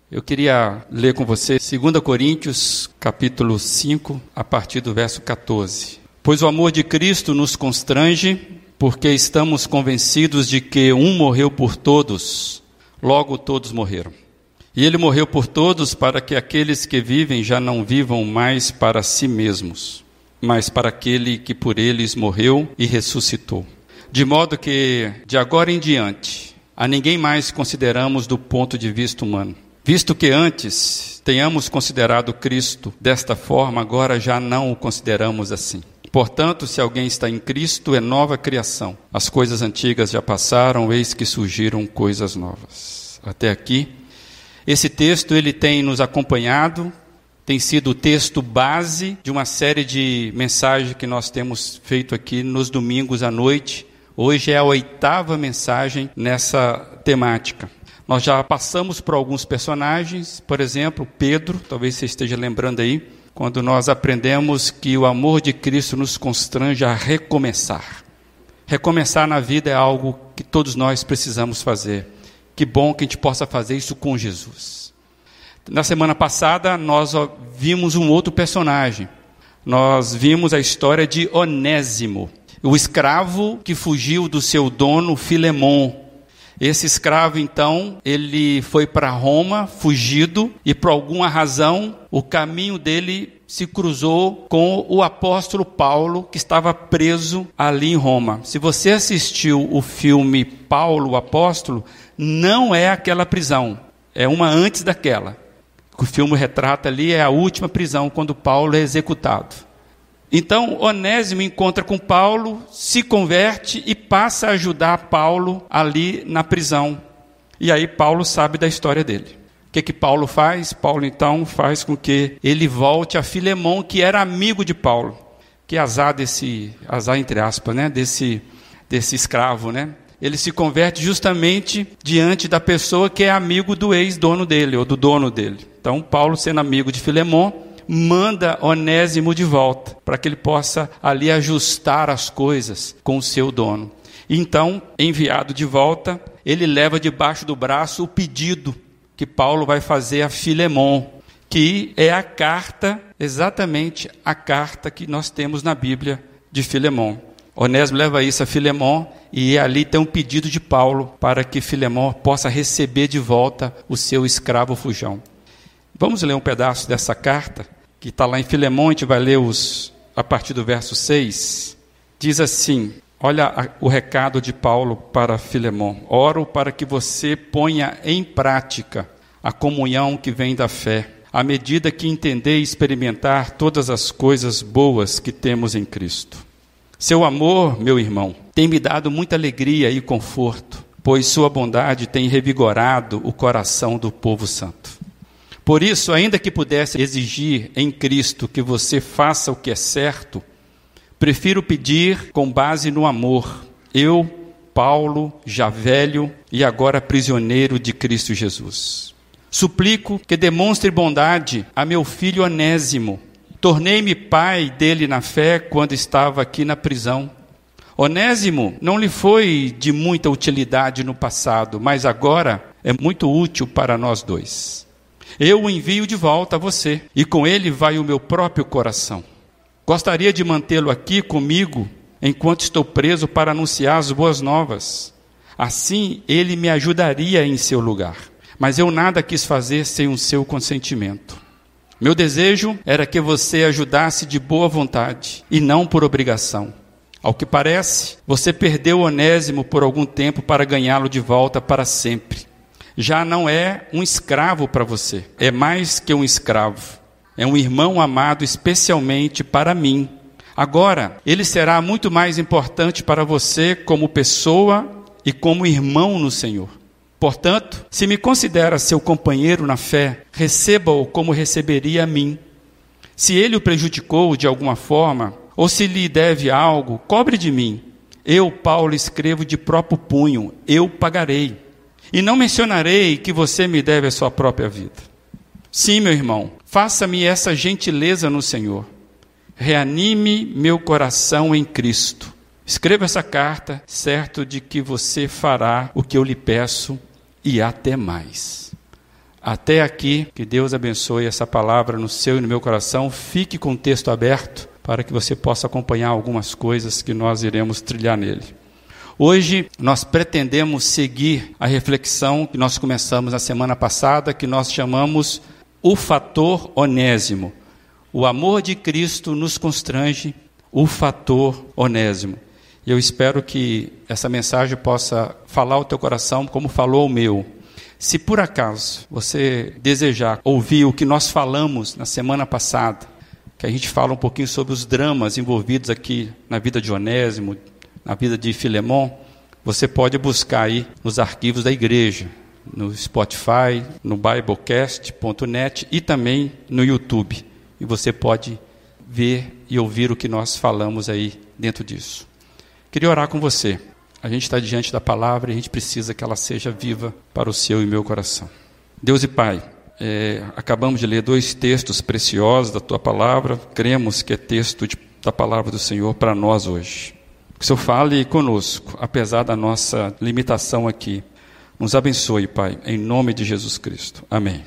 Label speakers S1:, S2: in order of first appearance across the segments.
S1: Eu queria ler com você 2 Coríntios, capítulo 5, a partir do verso 14. Pois o amor de Cristo nos constrange, porque estamos convencidos de que um morreu por todos, logo todos morreram. E ele morreu por todos para que aqueles que vivem já não vivam mais para si mesmos, mas para aquele que por eles morreu e ressuscitou. De modo que, de agora em diante, a ninguém mais consideramos do ponto de vista humano. Visto que antes tenhamos considerado Cristo desta forma, agora já não o consideramos assim. Portanto, se alguém está em Cristo, é nova criação. As coisas antigas já passaram, eis que surgiram coisas novas. Até aqui. Esse texto ele tem nos acompanhado, tem sido o texto base de uma série de mensagens que nós temos feito aqui nos domingos à noite. Hoje é a 8ª mensagem nessa temática. Nós já passamos por alguns personagens, por exemplo, Pedro, talvez você esteja lembrando aí, quando nós aprendemos que o amor de Cristo nos constrange a recomeçar. Recomeçar na vida é algo que todos nós precisamos fazer. Que bom que a gente possa fazer isso com Jesus. Na semana passada, nós vimos um outro personagem. Nós vimos a história de Onésimo, o escravo que fugiu do seu dono Filemon. Esse escravo, então, ele foi para Roma, fugido, e por alguma razão, o caminho dele se cruzou com o apóstolo Paulo, que estava preso ali em Roma. Se você assistiu o filme Paulo, o Apóstolo, não é aquela prisão, é uma antes daquela. O filme retrata ali é a última prisão, quando Paulo é executado. Então, Onésimo encontra com Paulo, se converte e passa a ajudar Paulo ali na prisão. E aí Paulo sabe da história dele. O que Paulo faz? Paulo, então, faz com que ele volte a Filemon, que era amigo de Paulo. Que azar entre aspas, né? desse escravo, né? Ele se converte justamente diante da pessoa que é amigo do ex-dono dele, ou do dono dele. Então, Paulo, sendo amigo de Filemon, manda Onésimo de volta, para que ele possa ali ajustar as coisas com o seu dono. Então, enviado de volta, ele leva debaixo do braço o pedido que Paulo vai fazer a Filemon, que é a carta, exatamente a carta que nós temos na Bíblia de Filemon. Onésimo leva isso a Filemon e ali tem um pedido de Paulo para que Filemon possa receber de volta o seu escravo fujão. Vamos ler um pedaço dessa carta, que está lá em Filemon, a gente vai ler a partir do verso 6. Diz assim, olha o recado de Paulo para Filemon. Oro para que você ponha em prática a comunhão que vem da fé, à medida que entender e experimentar todas as coisas boas que temos em Cristo. Seu amor, meu irmão, tem me dado muita alegria e conforto, pois sua bondade tem revigorado o coração do povo santo. Por isso, ainda que pudesse exigir em Cristo que você faça o que é certo, prefiro pedir com base no amor. Eu, Paulo, já velho e agora prisioneiro de Cristo Jesus. Suplico que demonstre bondade a meu filho Onésimo. Tornei-me pai dele na fé quando estava aqui na prisão. Onésimo não lhe foi de muita utilidade no passado, mas agora é muito útil para nós dois. Eu o envio de volta a você, e com ele vai o meu próprio coração. Gostaria de mantê-lo aqui comigo, enquanto estou preso, para anunciar as boas novas. Assim, ele me ajudaria em seu lugar. Mas eu nada quis fazer sem o seu consentimento. Meu desejo era que você ajudasse de boa vontade, e não por obrigação. Ao que parece, você perdeu Onésimo por algum tempo para ganhá-lo de volta para sempre. Já não é um escravo para você, é mais que um escravo. É um irmão amado especialmente para mim. Agora, ele será muito mais importante para você como pessoa e como irmão no Senhor. Portanto, se me considera seu companheiro na fé, receba-o como receberia a mim. Se ele o prejudicou de alguma forma, ou se lhe deve algo, cobre de mim. Eu, Paulo, escrevo de próprio punho, eu pagarei. E não mencionarei que você me deve a sua própria vida. Sim, meu irmão, faça-me essa gentileza no Senhor. Reanime meu coração em Cristo. Escreva essa carta, certo de que você fará o que eu lhe peço e até mais. até aqui, que Deus abençoe essa palavra no seu e no meu coração. Fique com o texto aberto para que você possa acompanhar algumas coisas que nós iremos trilhar nele. Hoje nós pretendemos seguir a reflexão que nós começamos na semana passada, que nós chamamos o fator Onésimo. O amor de Cristo nos constrange, o fator Onésimo. E eu espero que essa mensagem possa falar ao teu coração como falou o meu. Se por acaso você desejar ouvir o que nós falamos na semana passada, que a gente fala um pouquinho sobre os dramas envolvidos aqui na vida de Onésimo, na vida de Filemon, você pode buscar aí nos arquivos da igreja, no Spotify, no biblecast.net e também no YouTube. E você pode ver e ouvir o que nós falamos aí dentro disso. Queria orar com você. A gente está diante da palavra e a gente precisa que ela seja viva para o seu e meu coração. Deus e Pai, acabamos de ler 2 textos preciosos da Tua palavra. Cremos que é texto da palavra do Senhor para nós hoje. Que o Senhor fale conosco, apesar da nossa limitação aqui. Nos abençoe, Pai, em nome de Jesus Cristo. Amém.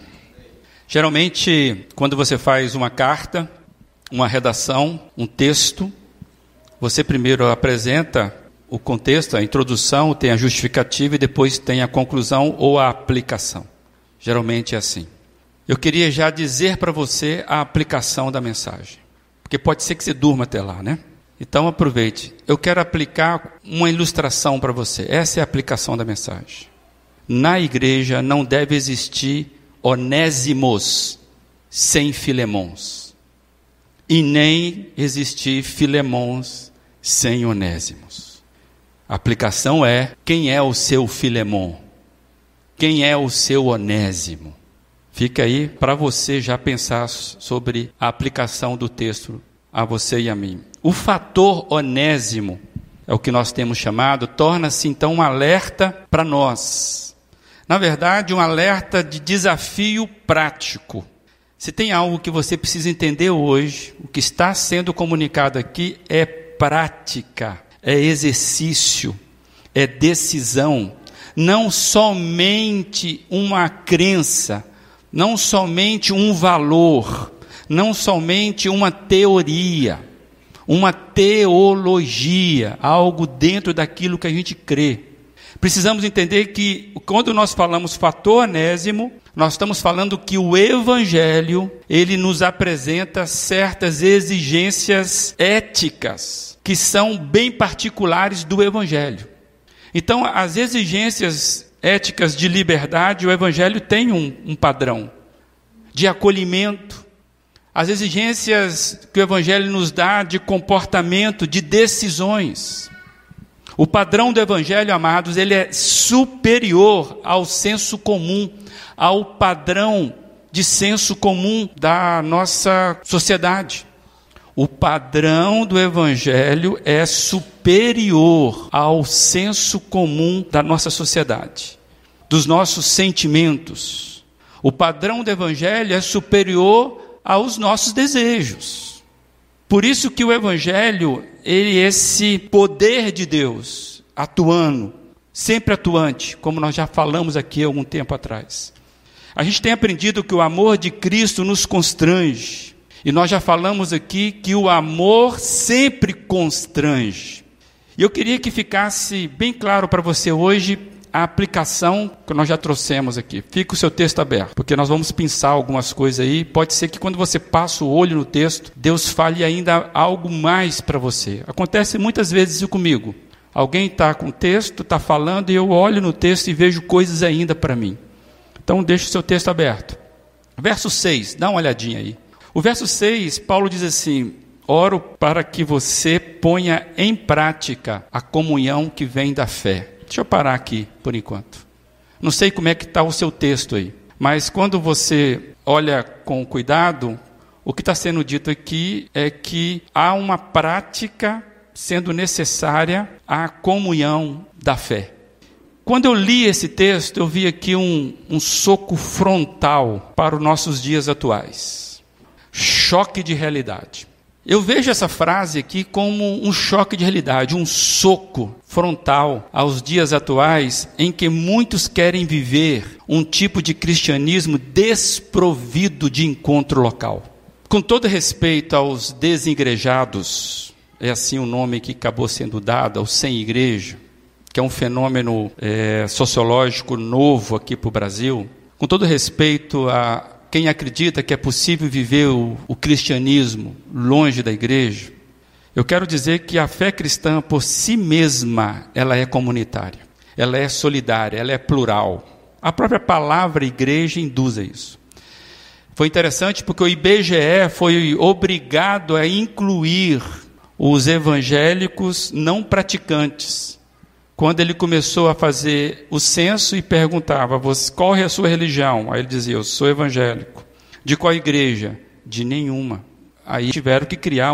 S1: Geralmente, quando você faz uma carta, uma redação, um texto, você primeiro apresenta o contexto, a introdução, tem a justificativa e depois tem a conclusão ou a aplicação. Geralmente é assim. Eu queria já dizer para você a aplicação da mensagem, porque pode ser que você durma até lá, né? Então aproveite. Eu quero aplicar uma ilustração para você. Essa é a aplicação da mensagem. Na igreja não deve existir Onésimos sem Filemons. E nem existir Filemons sem Onésimos. A aplicação é: quem é o seu Filemon? Quem é o seu Onésimo? Fica aí para você já pensar sobre a aplicação do texto a você e a mim. O fator Onésimo, é o que nós temos chamado, torna-se então um alerta para nós. Na verdade, um alerta de desafio prático. Se tem algo que você precisa entender hoje, o que está sendo comunicado aqui é prática, é exercício, é decisão. Não somente uma crença, não somente um valor, não somente uma teoria, uma teologia, algo dentro daquilo que a gente crê. Precisamos entender que quando nós falamos fator Onésimo, nós estamos falando que o Evangelho, ele nos apresenta certas exigências éticas, que são bem particulares do Evangelho. Então, as exigências éticas de liberdade, o Evangelho tem um padrão de acolhimento. As exigências que o Evangelho nos dá de comportamento, de decisões. O padrão do Evangelho, amados, ele é superior ao senso comum, ao padrão de senso comum da nossa sociedade. O padrão do Evangelho é superior ao senso comum da nossa sociedade, dos nossos sentimentos. O padrão do Evangelho é superior aos nossos desejos. Por isso que o Evangelho, ele é esse poder de Deus, atuando, sempre atuante, como nós já falamos aqui há algum tempo atrás. A gente tem aprendido que o amor de Cristo nos constrange. E nós já falamos aqui que o amor sempre constrange. E eu queria que ficasse bem claro para você hoje a aplicação que nós já trouxemos aqui. Fica o seu texto aberto, porque nós vamos pensar algumas coisas aí. Pode ser que quando você passa o olho no texto, Deus fale ainda algo mais para você. Acontece muitas vezes isso comigo. Alguém está com o texto, está falando, e eu olho no texto e vejo coisas ainda para mim. Então deixa o seu texto aberto. Verso 6, dá uma olhadinha aí. O verso 6, Paulo diz assim: oro para que você ponha em prática a comunhão que vem da fé. Deixa eu parar aqui por enquanto. Não sei como é que está o seu texto aí, mas quando você olha com cuidado, o que está sendo dito aqui é que há uma prática sendo necessária à comunhão da fé. Quando eu li esse texto, eu vi aqui um soco frontal para os nossos dias atuais. Choque de realidade. Eu vejo essa frase aqui como um choque de realidade, um soco frontal aos dias atuais em que muitos querem viver um tipo de cristianismo desprovido de encontro local. Com todo respeito aos desigrejados, é assim o nome que acabou sendo dado, aos sem igreja, que é um fenômeno sociológico novo aqui para o Brasil, com todo respeito a quem acredita que é possível viver o cristianismo longe da igreja, eu quero dizer que a fé cristã por si mesma, ela é comunitária, ela é solidária, ela é plural. A própria palavra igreja induz a isso. Foi interessante porque o IBGE foi obrigado a incluir os evangélicos não praticantes. Quando ele começou a fazer o censo e perguntava, qual é a sua religião? Aí ele dizia, eu sou evangélico. De qual igreja? De nenhuma. Aí tiveram que criar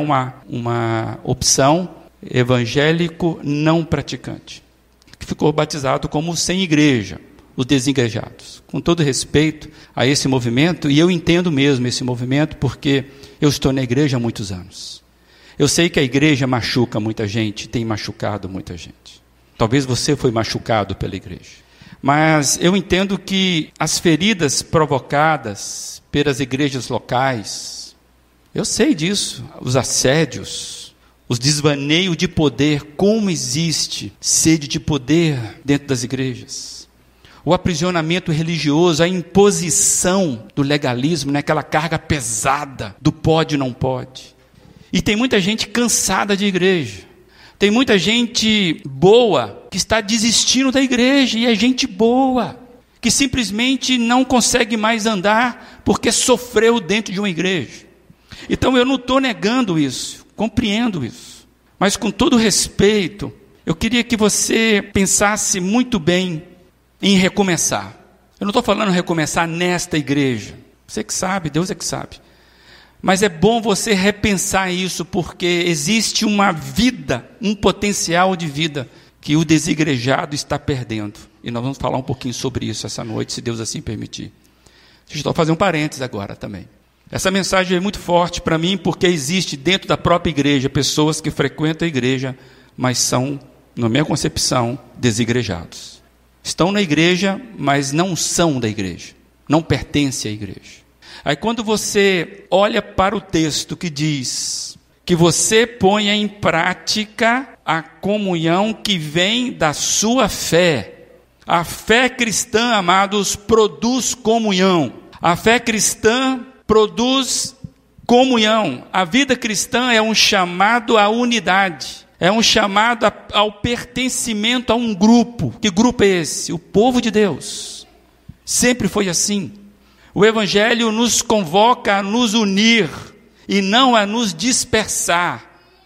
S1: uma opção evangélico não praticante, que ficou batizado como sem igreja, os desigrejados. Com todo respeito a esse movimento, e eu entendo mesmo esse movimento, porque eu estou na igreja há muitos anos. Eu sei que a igreja machuca muita gente, tem machucado muita gente. Talvez você foi machucado pela igreja. Mas eu entendo que as feridas provocadas pelas igrejas locais, eu sei disso, os assédios, os desvaneios de poder, como existe sede de poder dentro das igrejas. O aprisionamento religioso, a imposição do legalismo, né, aquela carga pesada do pode e não pode. E tem muita gente cansada de igreja. Tem muita gente boa que está desistindo da igreja, e é gente boa, que simplesmente não consegue mais andar porque sofreu dentro de uma igreja. Então eu não estou negando isso, compreendo isso. Mas com todo respeito, eu queria que você pensasse muito bem em recomeçar. Eu não estou falando recomeçar nesta igreja. Você que sabe, Deus é que sabe. Mas é bom você repensar isso, porque existe uma vida, um potencial de vida que o desigrejado está perdendo. E nós vamos falar um pouquinho sobre isso essa noite, se Deus assim permitir. Deixa eu fazer um parênteses agora também. Essa mensagem é muito forte para mim, porque existe dentro da própria igreja pessoas que frequentam a igreja, mas são, na minha concepção, desigrejados. Estão na igreja, mas não são da igreja, não pertencem à igreja. Aí quando você olha para o texto que diz que você ponha em prática a comunhão que vem da sua fé. A fé cristã, amados, produz comunhão. A fé cristã produz comunhão. A vida cristã é um chamado à unidade. É um chamado ao pertencimento a um grupo. Que grupo é esse? O povo de Deus. Sempre foi assim. O Evangelho nos convoca a nos unir e não a nos dispersar.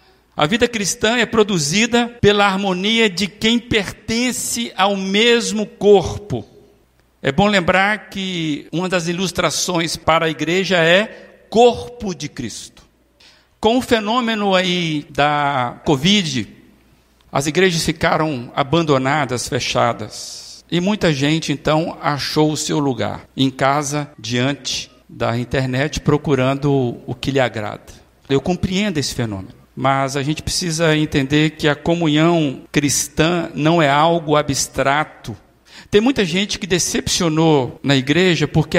S1: A vida cristã é produzida pela harmonia de quem pertence ao mesmo corpo. É bom lembrar que uma das ilustrações para a igreja é corpo de Cristo. Com o fenômeno aí da Covid, as igrejas ficaram abandonadas, fechadas. E muita gente, então, achou o seu lugar em casa, diante da internet, procurando o que lhe agrada. Eu compreendo esse fenômeno, mas a gente precisa entender que a comunhão cristã não é algo abstrato. Tem muita gente que decepcionou na igreja porque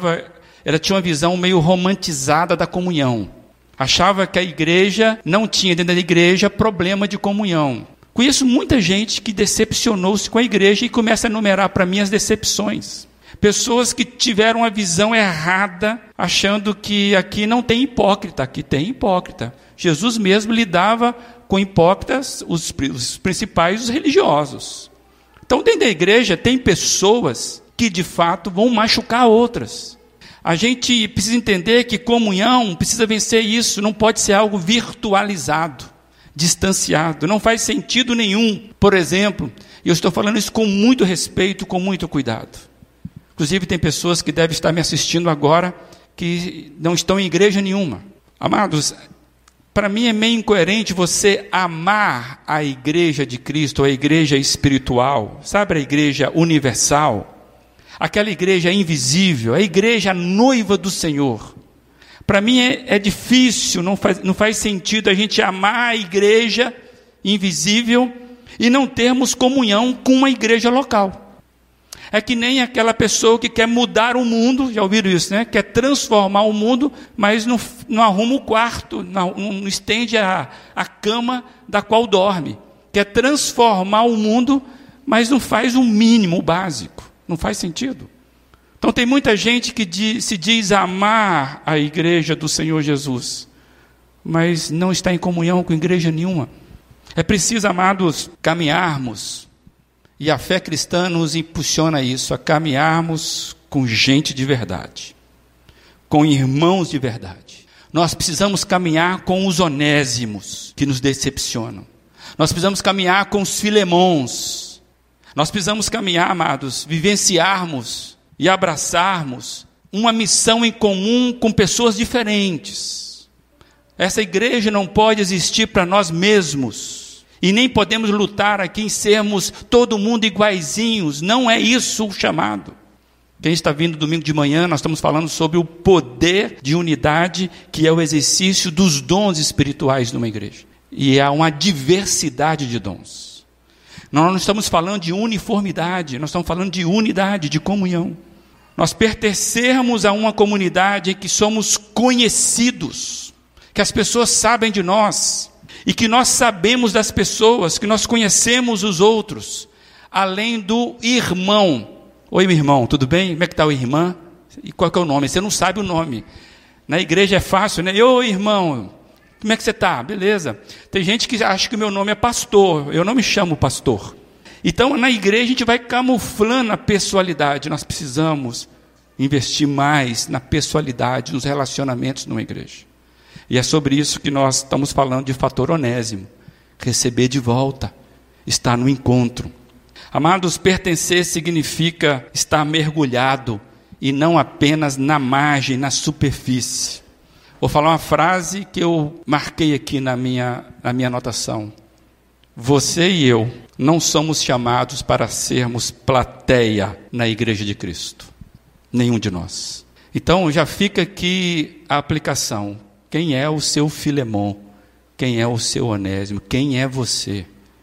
S1: ela tinha uma visão meio romantizada da comunhão. Achava que a igreja não tinha dentro da igreja problema de comunhão. Conheço muita gente que decepcionou-se com a igreja e começa a enumerar para mim as decepções. Pessoas que tiveram uma visão errada, achando que aqui não tem hipócrita, aqui tem hipócrita. Jesus mesmo lidava com hipócritas, os principais, os religiosos. Então, dentro da igreja tem pessoas que de fato vão machucar outras. A gente precisa entender que comunhão precisa vencer isso, não pode ser algo virtualizado, distanciado, não faz sentido nenhum. Por exemplo, eu estou falando isso com muito respeito, com muito cuidado. Inclusive tem pessoas que devem estar me assistindo agora, que não estão em igreja nenhuma. Amados, para mim é meio incoerente você amar a igreja de Cristo, a igreja espiritual, sabe, a igreja universal, aquela igreja invisível, a igreja noiva do Senhor, Para mim é difícil, não faz sentido a gente amar a igreja invisível e não termos comunhão com uma igreja local. É que nem aquela pessoa que quer mudar o mundo, já ouviram isso, né? Quer transformar o mundo, mas não arruma o quarto, não estende a cama da qual dorme. Quer transformar o mundo, mas não faz o mínimo, o básico. Não faz sentido. Então tem muita gente que se diz amar a igreja do Senhor Jesus, mas não está em comunhão com igreja nenhuma. É preciso, amados, caminharmos. E a fé cristã nos impulsiona isso, a caminharmos com gente de verdade, com irmãos de verdade. Nós precisamos caminhar com os onésimos que nos decepcionam. Nós precisamos caminhar com os filemons. Nós precisamos caminhar, amados, vivenciarmos e abraçarmos uma missão em comum com pessoas diferentes. Essa igreja não pode existir para nós mesmos. E nem podemos lutar aqui em sermos todo mundo iguaizinhos. Não é isso o chamado. Quem está vindo domingo de manhã, nós estamos falando sobre o poder de unidade, que é o exercício dos dons espirituais numa igreja. E há uma diversidade de dons. Nós não estamos falando de uniformidade, nós estamos falando de unidade, de comunhão. Nós pertencermos a uma comunidade em que somos conhecidos, que as pessoas sabem de nós, e que nós sabemos das pessoas, que nós conhecemos os outros, além do irmão. Oi, meu irmão, tudo bem? Como é que está o irmã? E qual que é o nome? Você não sabe o nome. Na igreja é fácil, né? Oi, irmão, como é que você está? Beleza. Tem gente que acha que o meu nome é pastor, eu não me chamo pastor. Então, na igreja a gente vai camuflando a pessoalidade. Nós precisamos investir mais na pessoalidade, nos relacionamentos numa igreja. E é sobre isso que nós estamos falando de fator onésimo. Receber de volta, estar no encontro. Amados, pertencer significa estar mergulhado e não apenas na margem, na superfície. Vou falar uma frase que eu marquei aqui na minha anotação. Você e eu não somos chamados para sermos plateia na igreja de Cristo. Nenhum de nós. Então já fica aqui a aplicação. Quem é o seu Filemon? Quem é o seu Onésimo? Quem é você?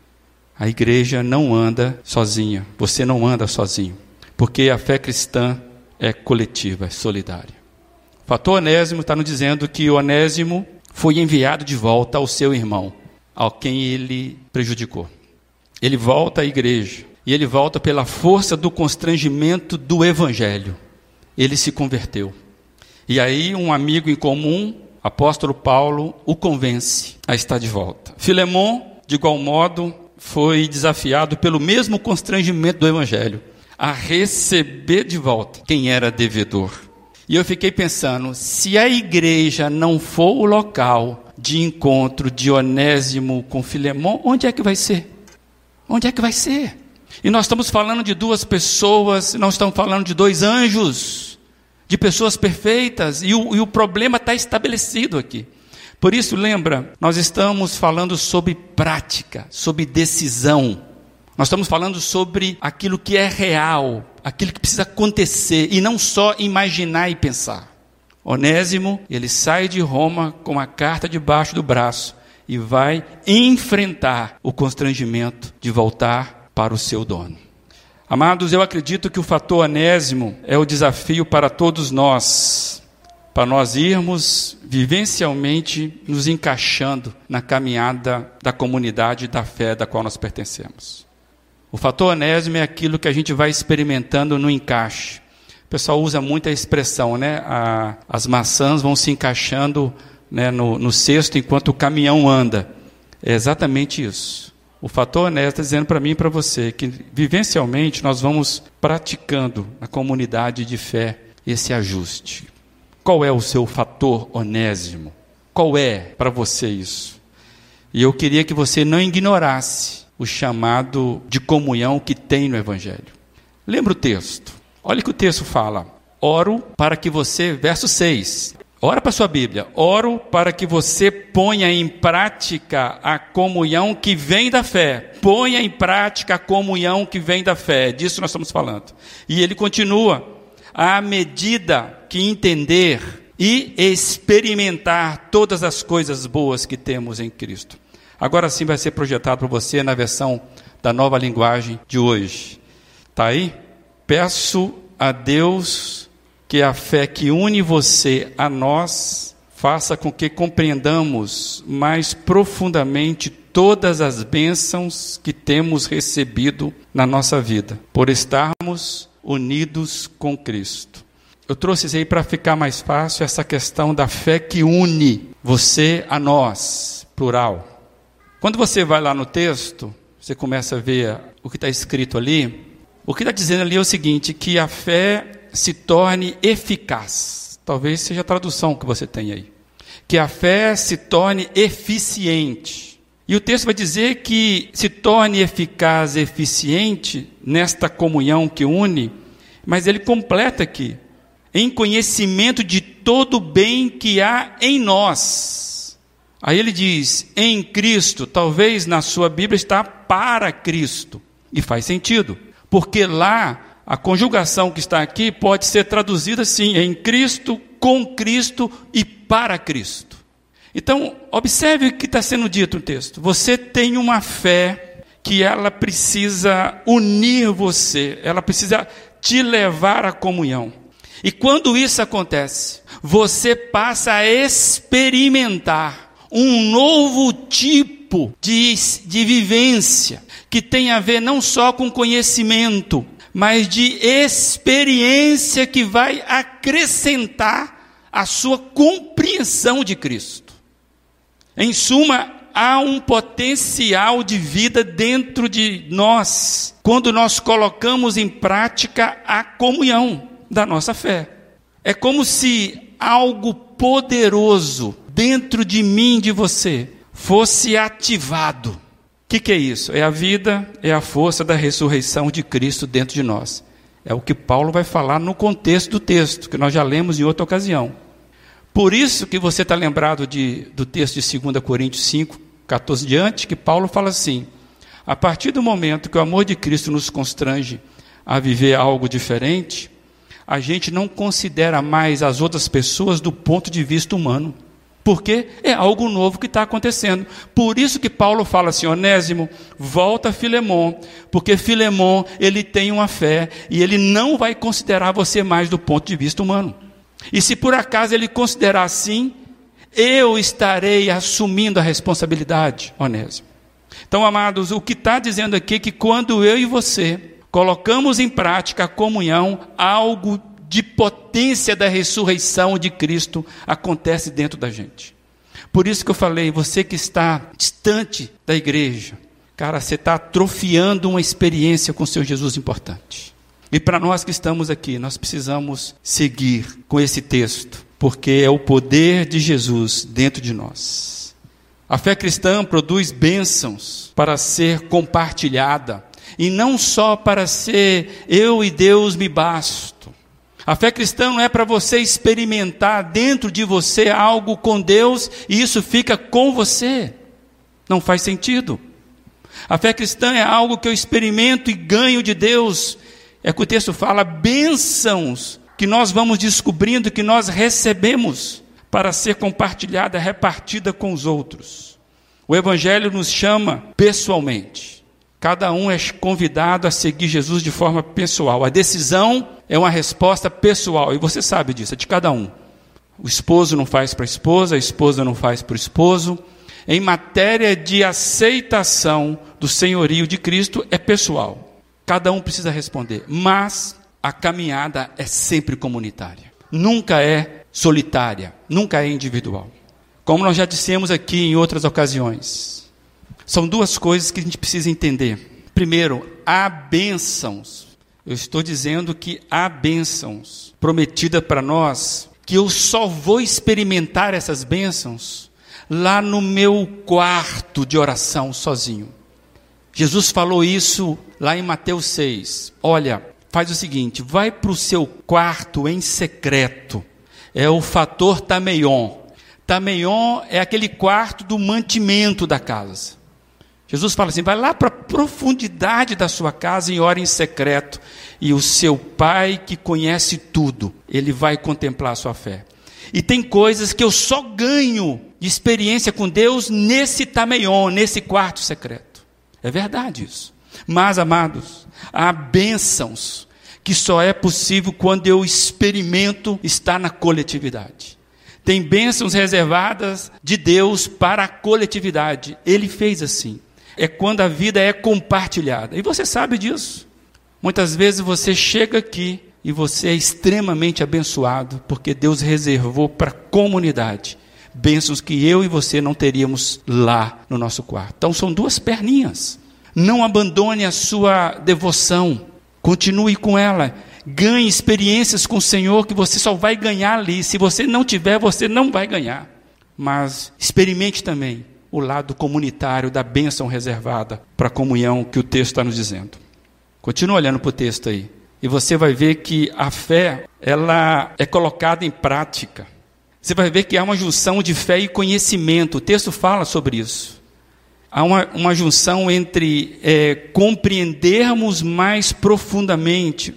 S1: A igreja não anda sozinha. Você não anda sozinho. Porque a fé cristã é coletiva, é solidária. O fator Onésimo está nos dizendo que o Onésimo foi enviado de volta ao seu irmão, ao quem ele prejudicou. Ele volta à igreja. E ele volta pela força do constrangimento do evangelho. Ele se converteu. E aí um amigo em comum, apóstolo Paulo, o convence a estar de volta. Filemon, de igual modo, foi desafiado pelo mesmo constrangimento do evangelho, a receber de volta quem era devedor. E eu fiquei pensando, se a igreja não for o local de encontro de Onésimo com Filemon, onde é que vai ser? Onde é que vai ser? E nós estamos falando de duas pessoas, nós estamos falando de dois anjos, de pessoas perfeitas, e o problema está estabelecido aqui. Por isso, lembra, nós estamos falando sobre prática, sobre decisão. Nós estamos falando sobre aquilo que é real, aquilo que precisa acontecer, e não só imaginar e pensar. Onésimo, ele sai de Roma com a carta debaixo do braço, e vai enfrentar o constrangimento de voltar para o seu dono. Amados, eu acredito que o fator Onésimo é o desafio para todos nós, para nós irmos vivencialmente nos encaixando na caminhada da comunidade da fé da qual nós pertencemos. O fator Onésimo é aquilo que a gente vai experimentando no encaixe. O pessoal usa muito a expressão, né? As maçãs vão se encaixando, né, no cesto enquanto o caminhão anda. É exatamente isso. O fator Onésimo está dizendo para mim e para você que vivencialmente nós vamos praticando na comunidade de fé esse ajuste. Qual é o seu fator Onésimo? Qual é para você isso? E eu queria que você não ignorasse o chamado de comunhão que tem no Evangelho. Lembra o texto? Olha o que o texto fala. Oro para que você, verso 6, ora para a sua Bíblia. Oro para que você ponha em prática a comunhão que vem da fé. Ponha em prática a comunhão que vem da fé. Disso nós estamos falando. E ele continua. À medida que entender e experimentar todas as coisas boas que temos em Cristo. Agora sim vai ser projetado para você na versão da Nova Linguagem de hoje. Está aí? Peço a Deus que a fé que une você a nós faça com que compreendamos mais profundamente todas as bênçãos que temos recebido na nossa vida, por estarmos unidos com Cristo. Eu trouxe isso aí para ficar mais fácil, essa questão da fé que une você a nós, plural. Quando você vai lá no texto, você começa a ver o que está escrito ali. O que está dizendo ali é o seguinte, que a fé se torne eficaz. Talvez seja a tradução que você tem aí. Que a fé se torne eficiente. E o texto vai dizer que se torne eficaz e eficiente nesta comunhão que une, mas ele completa aqui, em conhecimento de todo o bem que há em nós. Aí ele diz, em Cristo, talvez na sua Bíblia está para Cristo. E faz sentido, porque lá a conjugação que está aqui pode ser traduzida assim, em Cristo, com Cristo e para Cristo. Então, observe o que está sendo dito no texto. Você tem uma fé que ela precisa unir você, ela precisa te levar à comunhão. E quando isso acontece, você passa a experimentar um novo tipo de vivência, que tem a ver não só com conhecimento, mas de experiência que vai acrescentar a sua compreensão de Cristo. Em suma, há um potencial de vida dentro de nós, quando nós colocamos em prática a comunhão da nossa fé. É como se algo poderoso dentro de mim, de você, fosse ativado. O que é isso? É a vida, é a força da ressurreição de Cristo dentro de nós. É o que Paulo vai falar no contexto do texto, que nós já lemos em outra ocasião. Por isso que você está lembrado do texto de 2 Coríntios 5, 14 diante, que Paulo fala assim, a partir do momento que o amor de Cristo nos constrange a viver algo diferente, a gente não considera mais as outras pessoas do ponto de vista humano. Porque é algo novo que está acontecendo. Por isso que Paulo fala assim, Onésimo, volta a Filemon, porque Filemon, ele tem uma fé, e ele não vai considerar você mais do ponto de vista humano. E se por acaso ele considerar assim, eu estarei assumindo a responsabilidade, Onésimo. Então, amados, o que está dizendo aqui é que quando eu e você colocamos em prática a comunhão, algo de potência da ressurreição de Cristo acontece dentro da gente. Por isso que eu falei, você que está distante da igreja, cara, você está atrofiando uma experiência com o seu Jesus importante. E para nós que estamos aqui, nós precisamos seguir com esse texto, porque é o poder de Jesus dentro de nós. A fé cristã produz bênçãos para ser compartilhada, e não só para ser eu e Deus me basto. A fé cristã não é para você experimentar dentro de você algo com Deus e isso fica com você. Não faz sentido. A fé cristã é algo que eu experimento e ganho de Deus. É que o texto fala, bênçãos que nós vamos descobrindo, que nós recebemos para ser compartilhada, repartida com os outros. O Evangelho nos chama pessoalmente. Cada um é convidado a seguir Jesus de forma pessoal. A decisão é uma resposta pessoal, e você sabe disso, é de cada um. O esposo não faz para a esposa não faz para o esposo. Em matéria de aceitação do senhorio de Cristo, é pessoal. Cada um precisa responder, mas a caminhada é sempre comunitária. Nunca é solitária, nunca é individual. Como nós já dissemos aqui em outras ocasiões, são duas coisas que a gente precisa entender. Primeiro, há bênçãos. Eu estou dizendo que há bênçãos prometidas para nós, que eu só vou experimentar essas bênçãos lá no meu quarto de oração sozinho. Jesus falou isso lá em Mateus 6. Olha, faz o seguinte, vai para o seu quarto em secreto. É o fator tameion. Tameion é aquele quarto do mantimento da casa. Jesus fala assim, vai lá para a profundidade da sua casa e ore em secreto. E o seu Pai que conhece tudo, Ele vai contemplar a sua fé. E tem coisas que eu só ganho de experiência com Deus nesse tameion, nesse quarto secreto. É verdade isso. Mas, amados, há bênçãos que só é possível quando eu experimento estar na coletividade. Tem bênçãos reservadas de Deus para a coletividade. Ele fez assim. É quando a vida é compartilhada. E você sabe disso. Muitas vezes você chega aqui e você é extremamente abençoado, porque Deus reservou para a comunidade bênçãos que eu e você não teríamos lá no nosso quarto. Então são duas perninhas. Não abandone a sua devoção. Continue com ela. Ganhe experiências com o Senhor que você só vai ganhar ali. Se você não tiver, você não vai ganhar. Mas experimente também o lado comunitário da bênção reservada para a comunhão que o texto está nos dizendo. Continua olhando para o texto aí. E você vai ver que a fé, ela é colocada em prática. Você vai ver que há uma junção de fé e conhecimento. O texto fala sobre isso. Há uma junção entre compreendermos mais profundamente.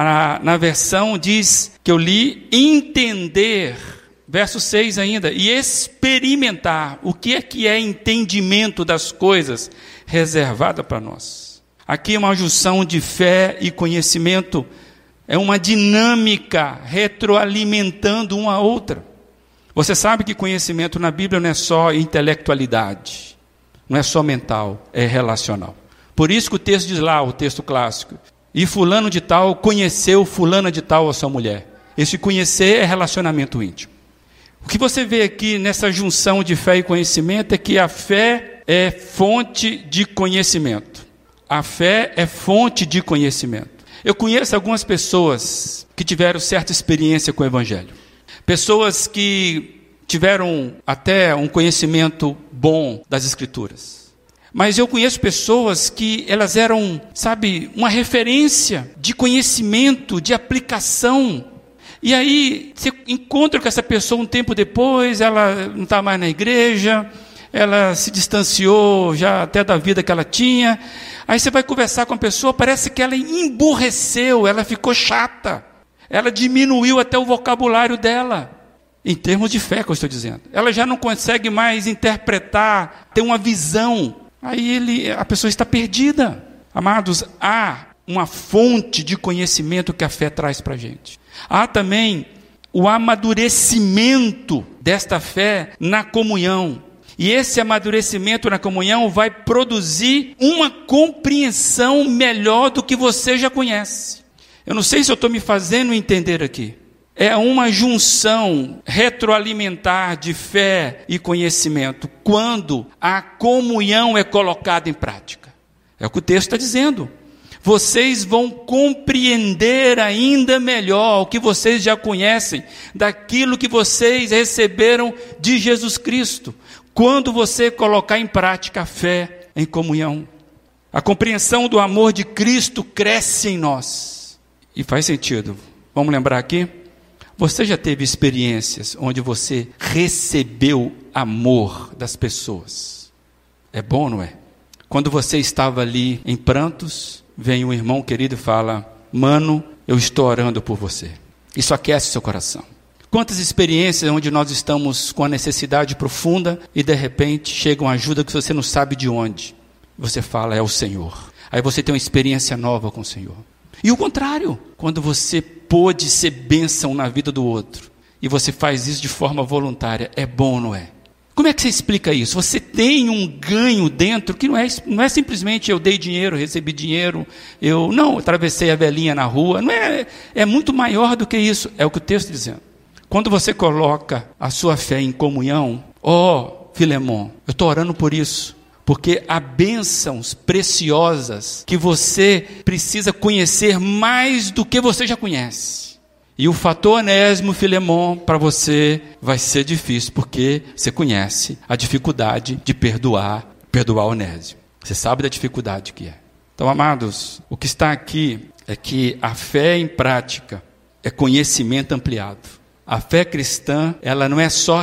S1: Na versão diz, que eu li, entender, verso 6 ainda, e experimentar. O que é entendimento das coisas reservada para nós? Aqui é uma junção de fé e conhecimento, é uma dinâmica retroalimentando uma a outra. Você sabe que conhecimento na Bíblia não é só intelectualidade, não é só mental, é relacional. Por isso que o texto diz lá, o texto clássico, e fulano de tal conheceu fulana de tal a sua mulher. Esse conhecer é relacionamento íntimo. O que você vê aqui nessa junção de fé e conhecimento é que a fé é fonte de conhecimento. A fé é fonte de conhecimento. Eu conheço algumas pessoas que tiveram certa experiência com o Evangelho. Pessoas que tiveram até um conhecimento bom das Escrituras. Mas eu conheço pessoas que elas eram, uma referência de conhecimento, de aplicação. E aí você encontra com essa pessoa um tempo depois, ela não está mais na igreja, ela se distanciou já até da vida que ela tinha. Aí você vai conversar com a pessoa, parece que ela emburreceu, ela ficou chata. Ela diminuiu até o vocabulário dela. Em termos de fé que eu estou dizendo. Ela já não consegue mais interpretar, ter uma visão. Aí a pessoa está perdida. Amados, há uma fonte de conhecimento que a fé traz para a gente. Há também o amadurecimento desta fé na comunhão. E esse amadurecimento na comunhão vai produzir uma compreensão melhor do que você já conhece. Eu não sei se eu estou me fazendo entender aqui. É uma junção retroalimentar de fé e conhecimento quando a comunhão é colocada em prática. É o que o texto está dizendo. Vocês vão compreender ainda melhor o que vocês já conhecem, daquilo que vocês receberam de Jesus Cristo, quando você colocar em prática a fé em comunhão. A compreensão do amor de Cristo cresce em nós. E faz sentido. Vamos lembrar aqui? Você já teve experiências onde você recebeu amor das pessoas? É bom, não é? Quando você estava ali em prantos, vem um irmão querido e fala: mano, eu estou orando por você. Isso aquece o seu coração. Quantas experiências onde nós estamos com a necessidade profunda e de repente chega uma ajuda que você não sabe de onde. Você fala, é o Senhor. Aí você tem uma experiência nova com o Senhor. E o contrário, quando você pôde ser bênção na vida do outro e você faz isso de forma voluntária, é bom, não é? Como é que você explica isso? Você tem um ganho dentro que não é simplesmente eu dei dinheiro, recebi dinheiro, eu atravessei a velhinha na rua, é muito maior do que isso, é o que o texto está dizendo. Quando você coloca a sua fé em comunhão, Filemon, eu estou orando por isso, porque há bênçãos preciosas que você precisa conhecer mais do que você já conhece. E o fator Onésimo, Filemon, para você vai ser difícil, porque você conhece a dificuldade de perdoar Onésimo. Você sabe da dificuldade que é. Então, amados, o que está aqui é que a fé em prática é conhecimento ampliado. A fé cristã, ela não é só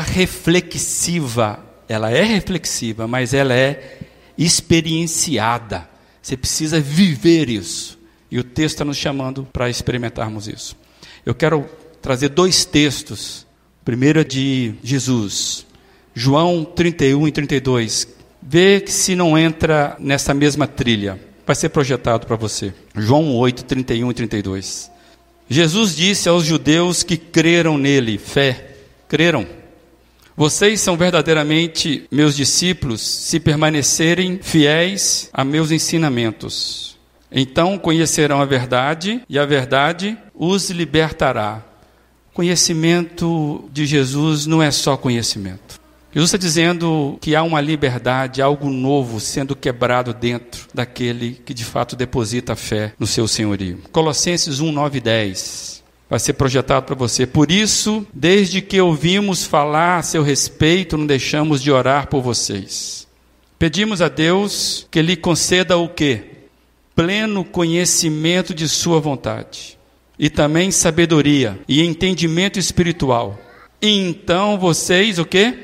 S1: reflexiva, ela é reflexiva, mas ela é experienciada. Você precisa viver isso. E o texto está nos chamando para experimentarmos isso. Eu quero trazer 2 textos. O primeira de Jesus, João 31 e 32. Vê se não entra nessa mesma trilha. Vai ser projetado para você. João 8, 31 e 32. Jesus disse aos judeus que creram nele, fé, creram. Vocês são verdadeiramente meus discípulos se permanecerem fiéis a meus ensinamentos. Então conhecerão a verdade e a verdade os libertará. Conhecimento de Jesus não é só conhecimento. Jesus está dizendo que há uma liberdade, algo novo sendo quebrado dentro daquele que de fato deposita a fé no seu senhorio. Colossenses 1, 9 e 10 vai ser projetado para você. Por isso, desde que ouvimos falar a seu respeito, não deixamos de orar por vocês. Pedimos a Deus que lhe conceda o quê? Pleno conhecimento de sua vontade. E também sabedoria e entendimento espiritual. E então vocês, o quê?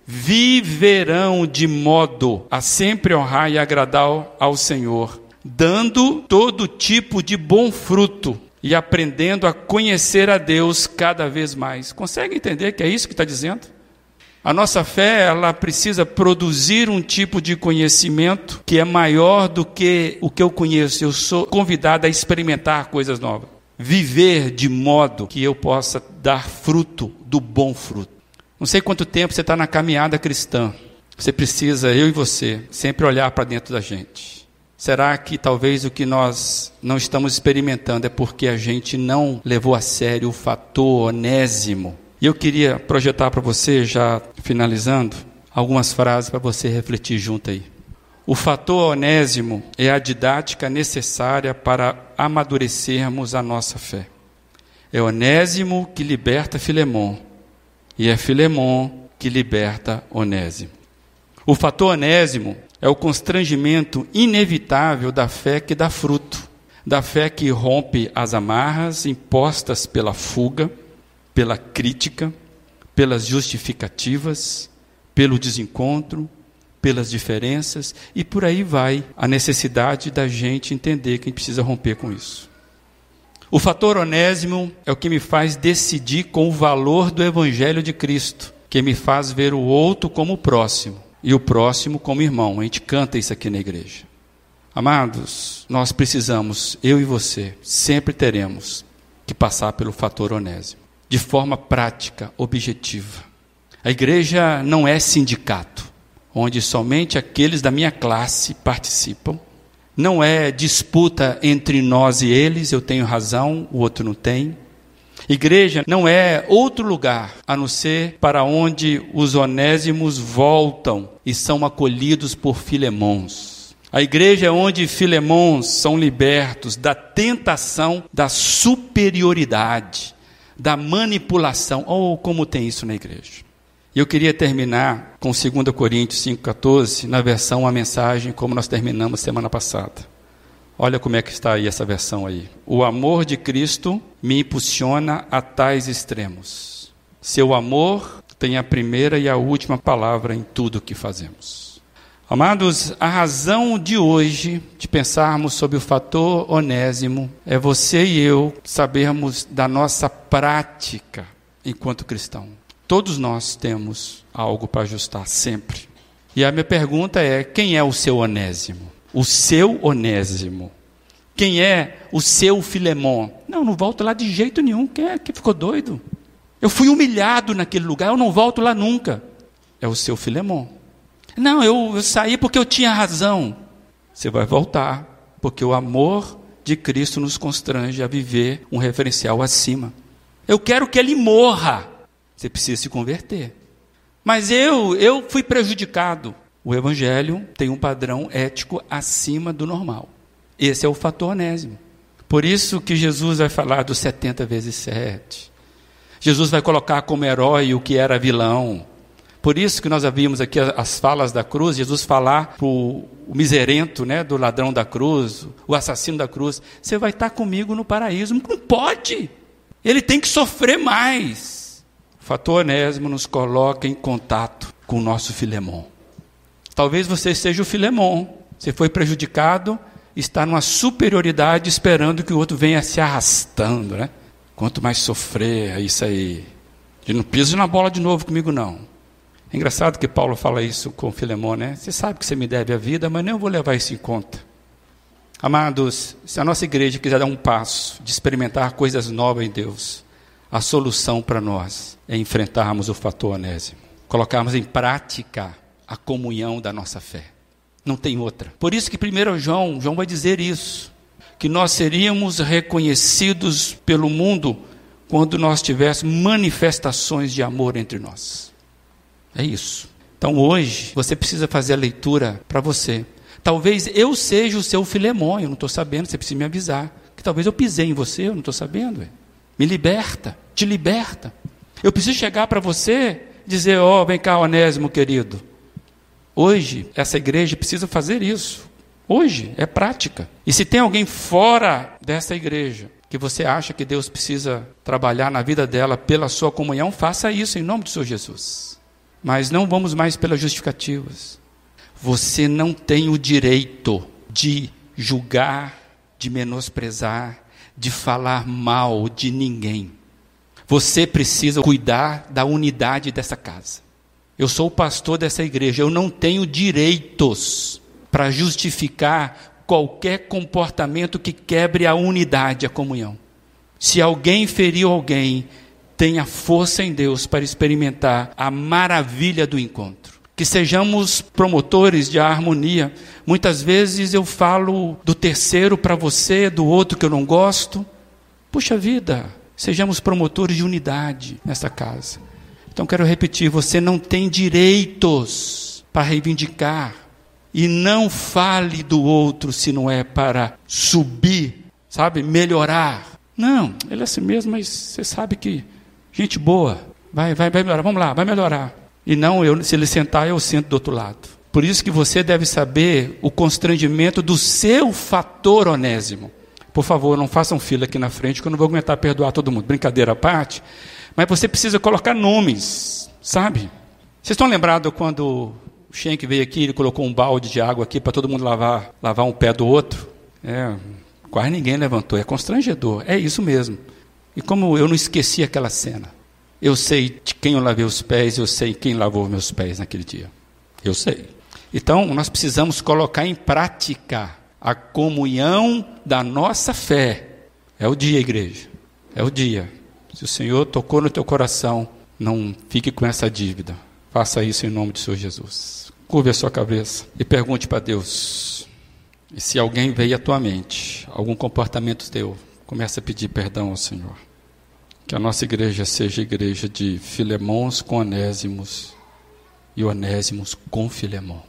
S1: Viverão de modo a sempre honrar e agradar ao Senhor, dando todo tipo de bom fruto e aprendendo a conhecer a Deus cada vez mais. Consegue entender que é isso que está dizendo? A nossa fé, ela precisa produzir um tipo de conhecimento que é maior do que o que eu conheço. Eu sou convidado a experimentar coisas novas. Viver de modo que eu possa dar fruto do bom fruto. Não sei quanto tempo você está na caminhada cristã. Você precisa, eu e você, sempre olhar para dentro da gente. Será que talvez o que nós não estamos experimentando é porque a gente não levou a sério o fator onésimo? E eu queria projetar para você, já finalizando, algumas frases para você refletir junto aí. O fator onésimo é a didática necessária para amadurecermos a nossa fé. É Onésimo que liberta Filemon. E é Filemon que liberta Onésimo. O fator onésimo é o constrangimento inevitável da fé que dá fruto, da fé que rompe as amarras impostas pela fuga, pela crítica, pelas justificativas, pelo desencontro, pelas diferenças, e por aí vai a necessidade da gente entender que a gente precisa romper com isso. O fator onésimo é o que me faz decidir com o valor do Evangelho de Cristo, que me faz ver o outro como o próximo, e o próximo como irmão. A gente canta isso aqui na igreja. Amados, nós precisamos, eu e você, sempre teremos que passar pelo fator onésimo, de forma prática, objetiva. A igreja não é sindicato, onde somente aqueles da minha classe participam. Não é disputa entre nós e eles, eu tenho razão, o outro não tem. Igreja não é outro lugar, a não ser para onde os onésimos voltam e são acolhidos por Filemons. A igreja é onde Filemons são libertos da tentação, da superioridade, da manipulação. Oh, como tem isso na igreja. E eu queria terminar com 2 Coríntios 5,14, na versão A Mensagem, como nós terminamos semana passada. Olha como é que está aí essa versão aí. O amor de Cristo me impulsiona a tais extremos. Seu amor tem a primeira e a última palavra em tudo o que fazemos. Amados, a razão de hoje de pensarmos sobre o fator onésimo é você e eu sabermos da nossa prática enquanto cristão. Todos nós temos algo para ajustar sempre. E a minha pergunta é, quem é o seu onésimo? O seu onésimo. Quem é o seu Filemon? Não volto lá de jeito nenhum. Quem é que ficou doido? Eu fui humilhado naquele lugar, eu não volto lá nunca. É o seu Filemon. Não, eu saí porque eu tinha razão. Você vai voltar, porque o amor de Cristo nos constrange a viver um referencial acima. Eu quero que ele morra. Você precisa se converter. Mas eu fui prejudicado. O Evangelho tem um padrão ético acima do normal. Esse é o fator onésimo. Por isso que Jesus vai falar dos 70 vezes 7. Jesus vai colocar como herói o que era vilão. Por isso que nós havíamos aqui as falas da cruz, Jesus falar para o miserento, né, do ladrão da cruz, o assassino da cruz, você vai estar comigo no paraíso. Não pode. Ele tem que sofrer mais. O fator onésimo nos coloca em contato com o nosso Filemon. Talvez você seja o Filemon. Você foi prejudicado, está numa superioridade esperando que o outro venha se arrastando, né? Quanto mais sofrer, é isso aí. E não pise na bola de novo comigo, não. É engraçado que Paulo fala isso com Filemão, né? Você sabe que você me deve a vida, mas nem eu vou levar isso em conta. Amados, se a nossa igreja quiser dar um passo de experimentar coisas novas em Deus, a solução para nós é enfrentarmos o fator Onésimo. Colocarmos em prática a comunhão da nossa fé. Não tem outra. Por isso que 1 João vai dizer isso, que nós seríamos reconhecidos pelo mundo quando nós tivéssemos manifestações de amor entre nós. É isso. Então hoje você precisa fazer a leitura para você. Talvez eu seja o seu Filemão, eu não estou sabendo, você precisa me avisar. Que talvez eu pisei em você, eu não estou sabendo. Me liberta, te liberta. Eu preciso chegar para você e dizer, vem cá, Onésimo querido. Hoje, essa igreja precisa fazer isso. Hoje, é prática. E se tem alguém fora dessa igreja, que você acha que Deus precisa trabalhar na vida dela pela sua comunhão, faça isso em nome do Senhor Jesus. Mas não vamos mais pelas justificativas. Você não tem o direito de julgar, de menosprezar, de falar mal de ninguém. Você precisa cuidar da unidade dessa casa. Eu sou o pastor dessa igreja, eu não tenho direitos para justificar qualquer comportamento que quebre a unidade, a comunhão. Se alguém feriu alguém, tenha força em Deus para experimentar a maravilha do encontro. Que sejamos promotores de harmonia. Muitas vezes eu falo do terceiro para você, do outro que eu não gosto. Puxa vida, sejamos promotores de unidade nessa casa. Então quero repetir, você não tem direitos para reivindicar. E não fale do outro se não é para subir, sabe, melhorar. Não, ele é assim mesmo, mas você sabe que gente boa, vai melhorar, vamos lá, vai melhorar. E não, se ele sentar, eu sento do outro lado. Por isso que você deve saber o constrangimento do seu fator Onésimo. Por favor, não façam fila aqui na frente, que eu não vou aguentar perdoar todo mundo. Brincadeira à parte. Mas você precisa colocar nomes, sabe? Vocês estão lembrados quando o Schenck veio aqui, ele colocou um balde de água aqui para todo mundo lavar um pé do outro? Quase ninguém levantou, é constrangedor, é isso mesmo. E como eu não esqueci aquela cena, eu sei de quem eu lavei os pés, eu sei quem lavou meus pés naquele dia. Eu sei. Então, nós precisamos colocar em prática a comunhão da nossa fé. É o dia, igreja. É o dia. Se o Senhor tocou no teu coração, não fique com essa dívida. Faça isso em nome do Senhor Jesus. Curve a sua cabeça e pergunte para Deus. E se alguém veio à tua mente, algum comportamento teu, comece a pedir perdão ao Senhor. Que a nossa igreja seja igreja de Filemões com Onésimos e Onésimos com Filemão.